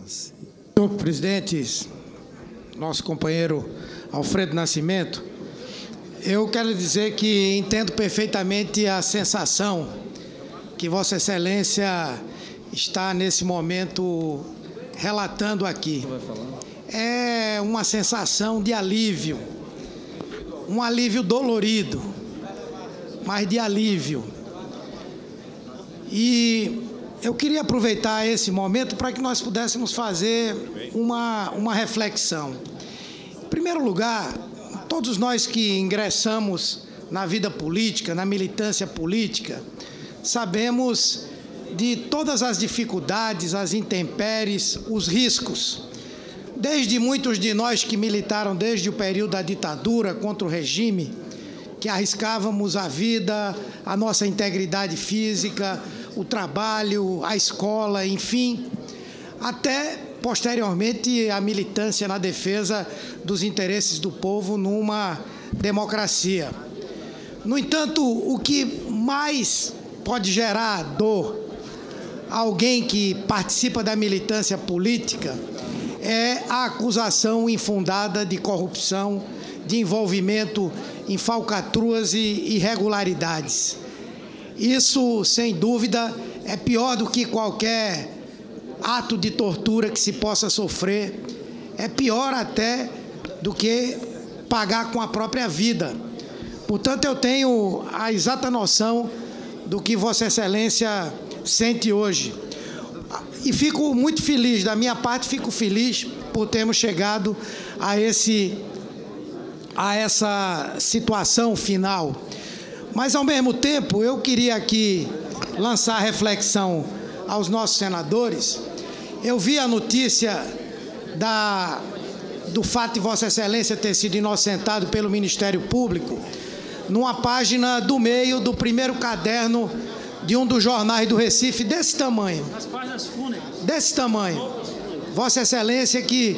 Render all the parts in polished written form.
Senhor presidente, nosso companheiro Alfredo Nascimento, eu quero dizer que entendo perfeitamente a sensação que Vossa Excelência está nesse momento relatando aqui. É uma sensação de alívio, um alívio dolorido, mas de alívio. E eu queria aproveitar esse momento para que nós pudéssemos fazer uma reflexão. Em primeiro lugar, todos nós que ingressamos na vida política, na militância política, sabemos de todas as dificuldades, as intempéries, os riscos. Desde muitos de nós que militaram desde o período da ditadura contra o regime, que arriscávamos a vida, a nossa integridade física, o trabalho, a escola, enfim, até posteriormente a militância na defesa dos interesses do povo numa democracia. No entanto, o que mais pode gerar dor a alguém que participa da militância política é a acusação infundada de corrupção, de envolvimento em falcatruas e irregularidades. Isso, sem dúvida, é pior do que qualquer ato de tortura que se possa sofrer, é pior até do que pagar com a própria vida. Portanto, eu tenho a exata noção do que Vossa Excelência sente hoje. E fico muito feliz, da minha parte, fico feliz por termos chegado a essa situação final. Mas, ao mesmo tempo, eu queria aqui lançar a reflexão aos nossos senadores. Eu vi a notícia do fato de Vossa Excelência ter sido inocentado pelo Ministério Público numa página do meio do primeiro caderno de um dos jornais do Recife, desse tamanho. As páginas fúnebres. Desse tamanho. Vossa Excelência que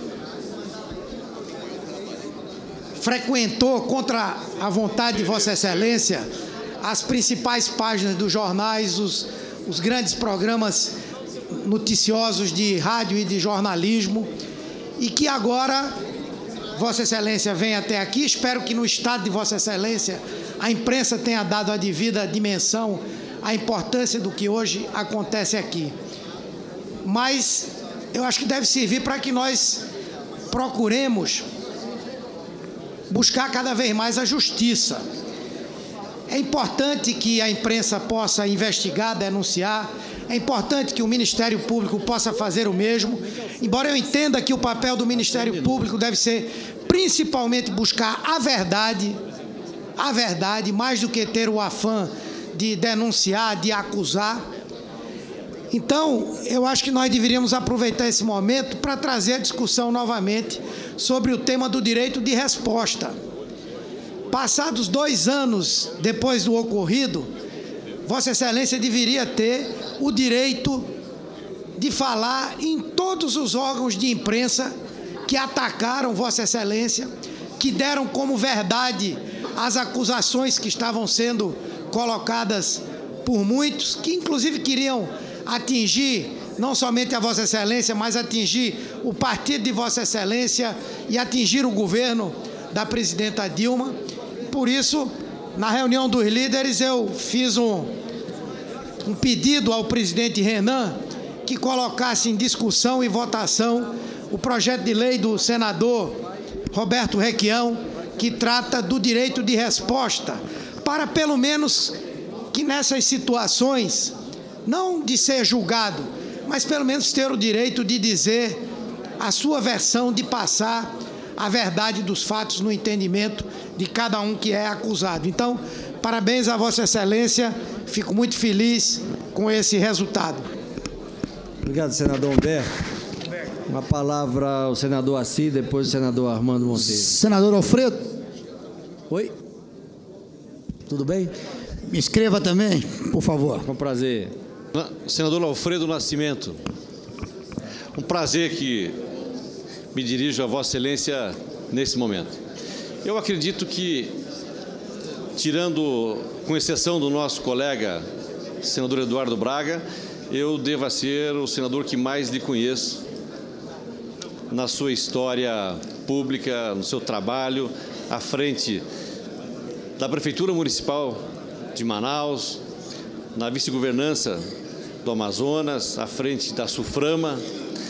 frequentou contra a vontade de Vossa Excelência as principais páginas dos jornais, os grandes programas noticiosos de rádio e de jornalismo, e que agora Vossa Excelência vem até aqui. Espero que no estado de Vossa Excelência a imprensa tenha dado a devida dimensão à importância do que hoje acontece aqui. Mas eu acho que deve servir para que nós procuremos buscar cada vez mais a justiça. É importante que a imprensa possa investigar, denunciar. É importante que o Ministério Público possa fazer o mesmo, embora eu entenda que o papel do Ministério Público deve ser principalmente buscar a verdade, mais do que ter o afã de denunciar, de acusar. Então, eu acho que nós deveríamos aproveitar esse momento para trazer a discussão novamente sobre o tema do direito de resposta. Passados 2 anos depois do ocorrido, Vossa Excelência deveria ter o direito de falar em todos os órgãos de imprensa que atacaram Vossa Excelência, que deram como verdade as acusações que estavam sendo colocadas por muitos, que inclusive queriam atingir não somente a Vossa Excelência, mas atingir o partido de Vossa Excelência e atingir o governo da presidenta Dilma. Por isso, na reunião dos líderes, eu fiz um pedido ao presidente Renan que colocasse em discussão e votação o projeto de lei do senador Roberto Requião, que trata do direito de resposta, para pelo menos que nessas situações, não de ser julgado, mas pelo menos ter o direito de dizer a sua versão, de passar a verdade dos fatos no entendimento de cada um que é acusado. Então, parabéns a Vossa Excelência, fico muito feliz com esse resultado. Obrigado, senador Humberto. Uma palavra ao senador Assis, depois o senador Armando Monteiro. Senador Alfredo. Oi? Tudo bem? Me inscreva também, por favor. Com prazer. Senador Alfredo Nascimento, um prazer que me dirijo a Vossa Excelência nesse momento. Eu acredito que, tirando, com exceção do nosso colega, senador Eduardo Braga, eu deva ser o senador que mais lhe conheço na sua história pública, no seu trabalho, à frente da Prefeitura Municipal de Manaus, na vice-governança do Amazonas, à frente da SUFRAMA.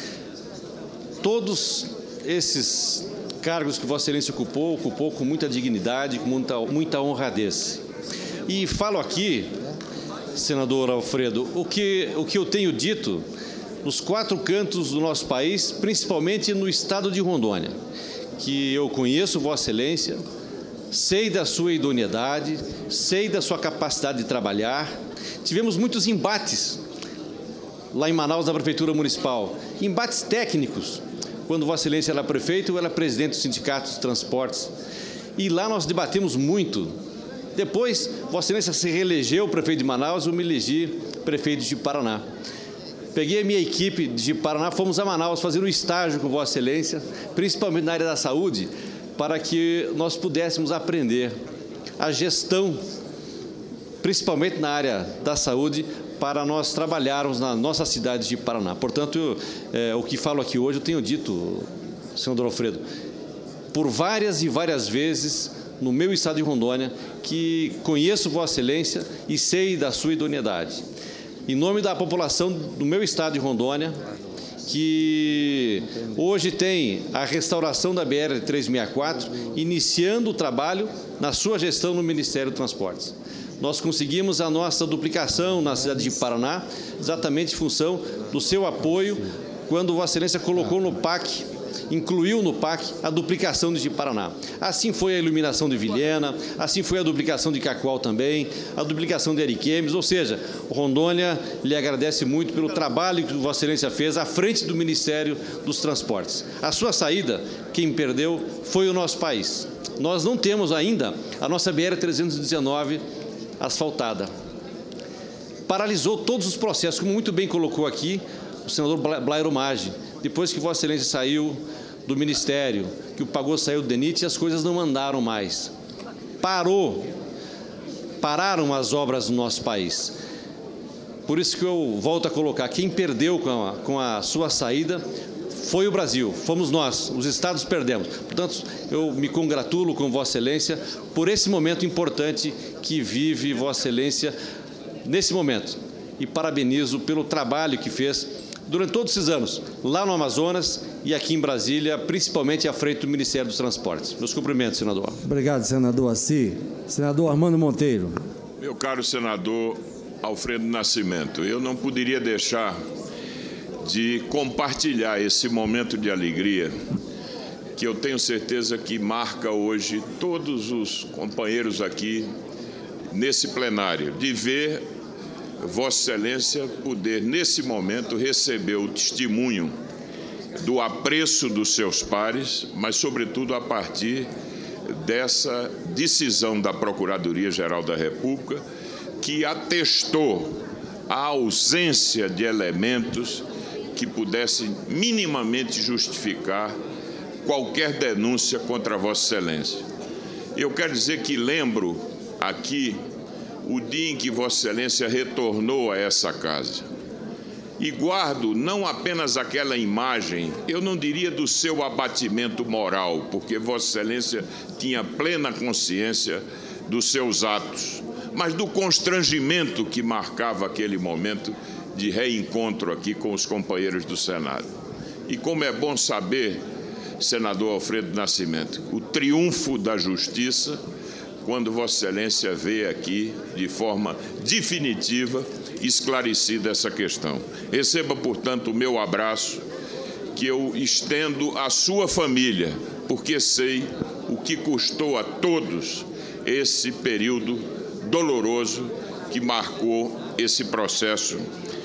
Todos esses cargos que Vossa Excelência ocupou com muita dignidade, com muita honradez. E falo aqui, senador Alfredo, o que eu tenho dito nos 4 cantos do nosso país, principalmente no estado de Rondônia, que eu conheço Vossa Excelência, sei da sua idoneidade, sei da sua capacidade de trabalhar. Tivemos muitos embates lá em Manaus, na Prefeitura Municipal, embates técnicos, quando Vossa Excelência era prefeito, eu era presidente do Sindicato de Transportes, e lá nós debatemos muito. Depois, Vossa Excelência se reelegeu prefeito de Manaus, eu me elegi prefeito de Paraná. Peguei a minha equipe de Paraná, fomos a Manaus fazer um estágio com Vossa Excelência, principalmente na área da saúde, para que nós pudéssemos aprender a gestão, principalmente na área da saúde, para nós trabalharmos na nossa cidade de Paraná. Portanto, o que falo aqui hoje, eu tenho dito, senador Alfredo, por várias e várias vezes, no meu estado de Rondônia, que conheço Vossa Excelência e sei da sua idoneidade. Em nome da população do meu estado de Rondônia, que hoje tem a restauração da BR-364, iniciando o trabalho na sua gestão no Ministério dos Transportes. Nós conseguimos a nossa duplicação na cidade de Paraná, exatamente em função do seu apoio, quando Vossa Excelência colocou no PAC, incluiu no PAC a duplicação de Paraná. Assim foi a iluminação de Vilhena, assim foi a duplicação de Cacoal também, a duplicação de Ariquemes, ou seja, Rondônia lhe agradece muito pelo trabalho que Vossa Excelência fez à frente do Ministério dos Transportes. A sua saída, quem perdeu, foi o nosso país. Nós não temos ainda a nossa BR-319 asfaltada. Paralisou todos os processos, como muito bem colocou aqui o senador Blairo Maggi. Depois que Vossa Excelência saiu do Ministério, que o Pagô saiu do DENIT, as coisas não andaram mais. Pararam as obras no nosso país. Por isso que eu volto a colocar, quem perdeu com a sua saída foi o Brasil, fomos nós, os estados perdemos. Portanto, eu me congratulo com Vossa Excelência por esse momento importante que vive Vossa Excelência nesse momento. E parabenizo pelo trabalho que fez durante todos esses anos, lá no Amazonas e aqui em Brasília, principalmente à frente do Ministério dos Transportes. Meus cumprimentos, senador. Obrigado, senador Assi. Senador Armando Monteiro. Meu caro senador Alfredo Nascimento, eu não poderia deixar de compartilhar esse momento de alegria que eu tenho certeza que marca hoje todos os companheiros aqui nesse plenário, de ver Vossa Excelência poder, nesse momento, receber o testemunho do apreço dos seus pares, mas, sobretudo, a partir dessa decisão da Procuradoria-Geral da República, que atestou a ausência de elementos que pudessem minimamente justificar qualquer denúncia contra Vossa Excelência. Eu quero dizer que lembro aqui o dia em que Vossa Excelência retornou a essa casa. E guardo não apenas aquela imagem, eu não diria do seu abatimento moral, porque Vossa Excelência tinha plena consciência dos seus atos, mas do constrangimento que marcava aquele momento de reencontro aqui com os companheiros do Senado. E como é bom saber, senador Alfredo Nascimento, o triunfo da justiça, quando Vossa Excelência vê aqui, de forma definitiva, esclarecida essa questão. Receba, portanto, o meu abraço, que eu estendo à sua família, porque sei o que custou a todos esse período doloroso que marcou esse processo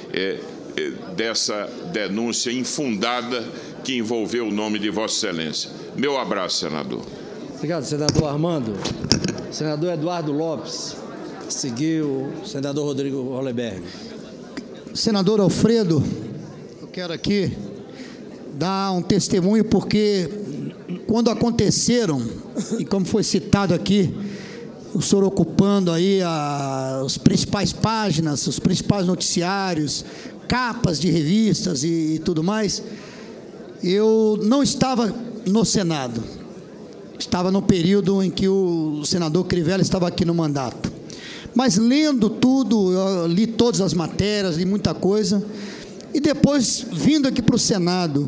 dessa denúncia infundada que envolveu o nome de Vossa Excelência. Meu abraço, senador. Obrigado, senador Armando. Senador Eduardo Lopes. Seguiu o senador Rodrigo Hollenberg. Senador Alfredo, eu quero aqui dar um testemunho, porque quando aconteceram, e como foi citado aqui, o senhor ocupando aí as principais páginas, os principais noticiários, capas de revistas e tudo mais, eu não estava no Senado. Estava no período em que o senador Crivella estava aqui no mandato. Mas lendo tudo, eu li todas as matérias, li muita coisa, e depois vindo aqui para o Senado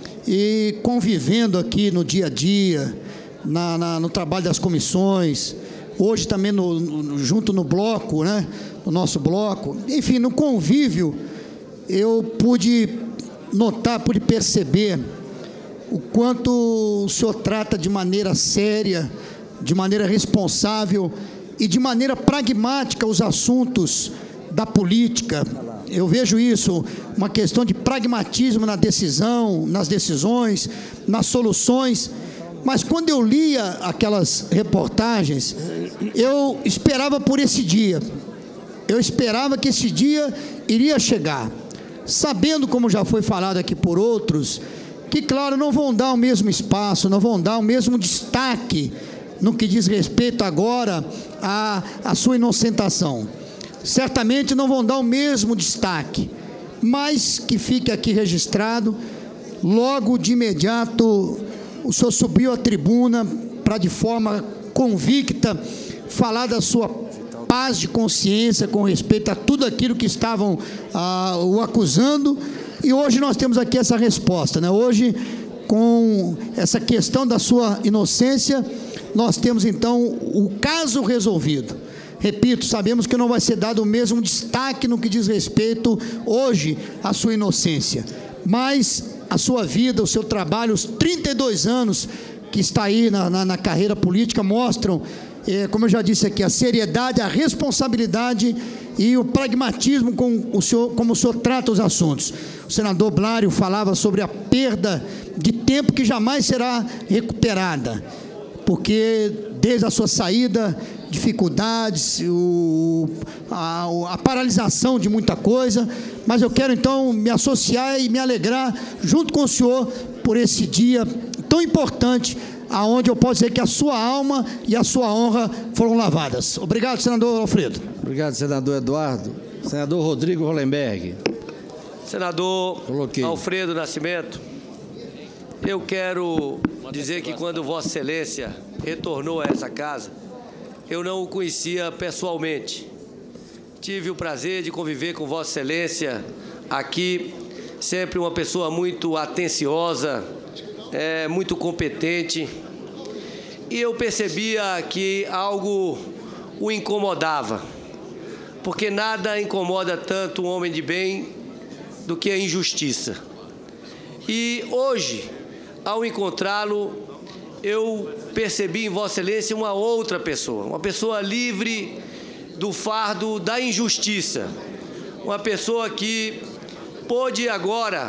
e convivendo aqui no dia a dia, no trabalho das comissões, hoje também junto no bloco, né, no nosso bloco, enfim, no convívio, eu pude notar, pude perceber o quanto o senhor trata de maneira séria, de maneira responsável e de maneira pragmática os assuntos da política. Eu vejo isso, uma questão de pragmatismo na decisão, nas decisões, nas soluções. Mas quando eu lia aquelas reportagens, eu esperava por esse dia. Eu esperava que esse dia iria chegar, sabendo, como já foi falado aqui por outros, que, claro, não vão dar o mesmo espaço, não vão dar o mesmo destaque no que diz respeito agora à sua inocentação. Certamente não vão dar o mesmo destaque, mas que fique aqui registrado, logo de imediato o senhor subiu à tribuna para, de forma convicta, falar da sua paz de consciência com respeito a tudo aquilo que estavam o acusando, e hoje nós temos aqui essa resposta, né? Hoje, com essa questão da sua inocência, nós temos então o caso resolvido. Repito, sabemos que não vai ser dado o mesmo destaque no que diz respeito hoje à sua inocência, mas a sua vida, o seu trabalho, os 32 anos que está aí na carreira política mostram, como eu já disse aqui, a seriedade, a responsabilidade e o pragmatismo como o senhor trata os assuntos. O senador Blário falava sobre a perda de tempo que jamais será recuperada, porque desde a sua saída, dificuldades, a paralisação de muita coisa, mas eu quero então me associar e me alegrar junto com o senhor por esse dia tão importante, aonde eu posso dizer que a sua alma e a sua honra foram lavadas. Obrigado, senador Alfredo. Obrigado, senador Eduardo. Senador Rodrigo Hollenberg. Senador Alfredo Nascimento, eu quero dizer que quando Vossa Excelência retornou a essa casa, eu não o conhecia pessoalmente. Tive o prazer de conviver com Vossa Excelência aqui, sempre uma pessoa muito atenciosa, muito competente, e eu percebia que algo o incomodava, porque nada incomoda tanto um homem de bem do que a injustiça. E hoje, ao encontrá-lo, eu percebi em Vossa Excelência uma outra pessoa, uma pessoa livre do fardo da injustiça, uma pessoa que pôde agora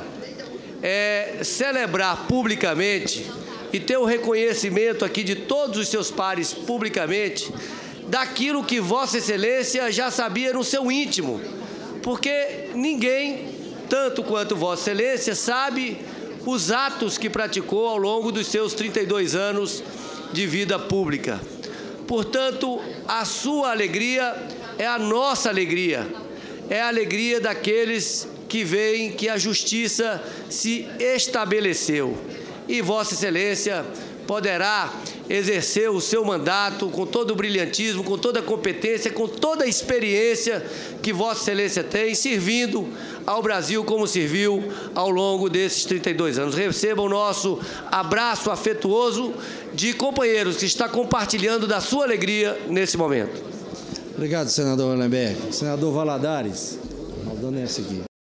celebrar publicamente e ter o reconhecimento aqui de todos os seus pares publicamente daquilo que Vossa Excelência já sabia no seu íntimo, porque ninguém, tanto quanto Vossa Excelência, sabe os atos que praticou ao longo dos seus 32 anos de vida pública. Portanto, a sua alegria é a nossa alegria, é a alegria daqueles que veem que a justiça se estabeleceu. E Vossa Excelência poderá exercer o seu mandato com todo o brilhantismo, com toda a competência, com toda a experiência que Vossa Excelência tem, servindo ao Brasil como serviu ao longo desses 32 anos. Receba o nosso abraço afetuoso de companheiros que está compartilhando da sua alegria nesse momento. Obrigado, senador Hollenberg. Senador Valadares. Maldonado é esse aqui.